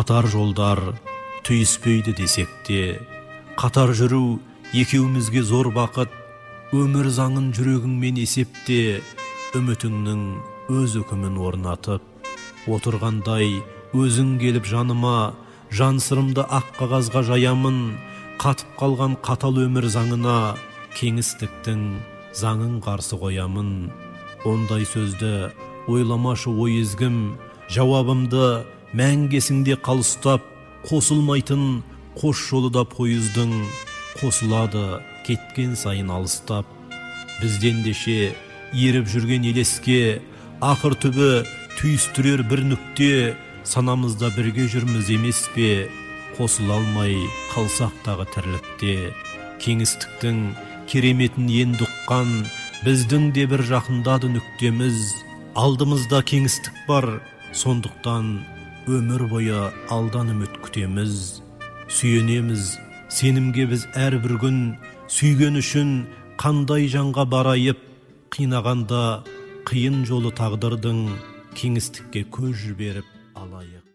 қатар жолдар түйіспейді десек те, қатар жүру екеумізге зор бақыт. Өмір заңын жүрегіңмен есепте, үмітіңнің өз үкімін орнатып. Отырғандай өзің келіп жаныма, жан сырымды ақ қағазға жаямын. Қатып қалған қатал өмір заңына, кеңістіктің заңын қарсы қоямын. Ондай сөзді ойламашы ой езгім, жауабымды мәңгесіңде қалыстап. Қосылмайтын қош жолыда пойыздың, қосылады кеткен сайын алыстап. Бізден деше еріп жүрген елеске, ақыр түбі түйістірер бір нүкте. Санамызда бірге жүрміз емес пе, қосыла алмай қалсақ тағы тірлікте. Кеңістіктің кереметін енді ұққан, біздің де бір жақындады нүктеміз. Алдымызда кеңістік бар, сондықтан өмір бойы алдан үміт күтеміз. Сүйенеміз сенімге біз әрбір күн, сүйген үшін қандай жанға барайып. Қинағанда қиын жолы тағдырдың, кеңістікке көз жіберіп алайық.